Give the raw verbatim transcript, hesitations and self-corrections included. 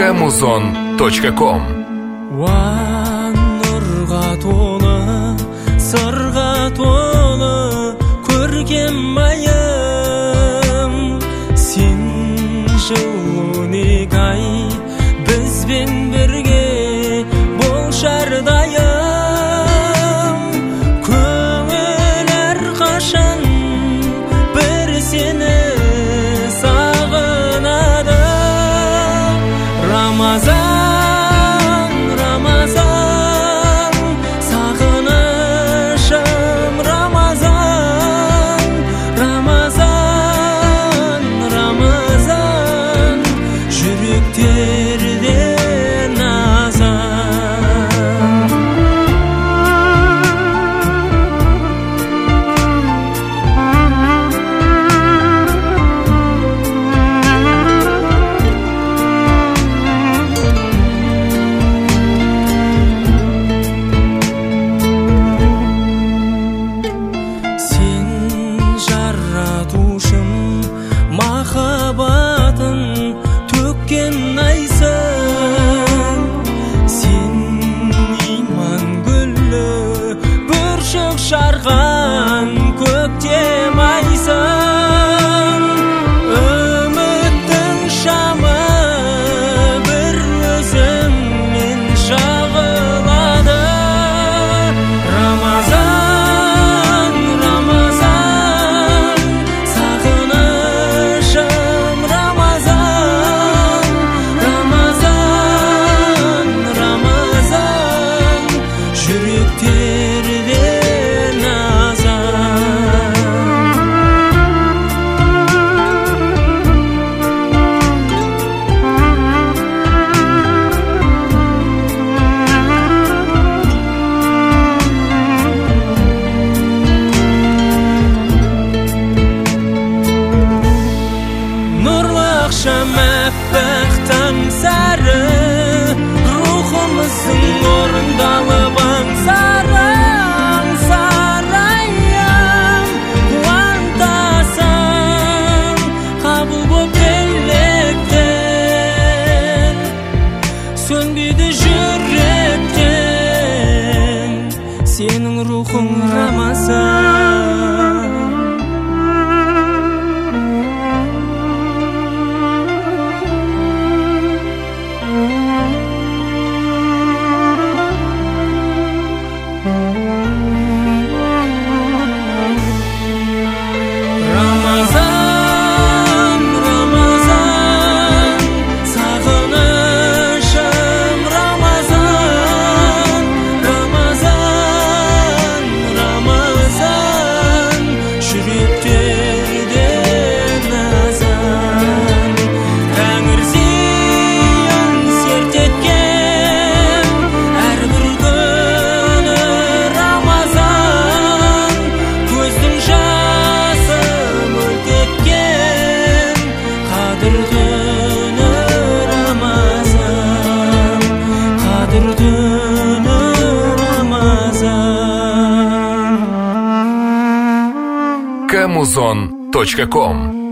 камузон точка ком. Нұрға толы, сырға толы, көркем майым. Сен жылынек ай, бізбен бірге бол шардайым. Көңіл әрқашан бір сені сағынады. Рамазан, Рамазан, сағынышым Рамазан, Рамазан, Рамазан, жүректерде назан. Сен жаратушым, махаббатын төккен айсың. Сен иман гүлі, бүршік шарған көктем айсың. Үміттің шамы бір өзіңмен жағылады. Рамазан, Рамазан, сағынышым Рамазан, Рамазан, Рамазан, жүректерде назан. Нұрлы ақшам әппақ таң сары, рухымыздың орындалып аңсарың сарайым. Қуантасың қабыл боп тілектен, сөнбейді жүректен сенің рухың Рамазан. Рамазан, Рамазан, сағынышым Рамазан, Рамазан, Рамазан, жүректерде назан. Тәңір зиян серт еткен әрбір күні Рамазан. Көздің жасы мөлт еткен қадір түні Рамазан, қадір түні Рамазан. камузон точка ком.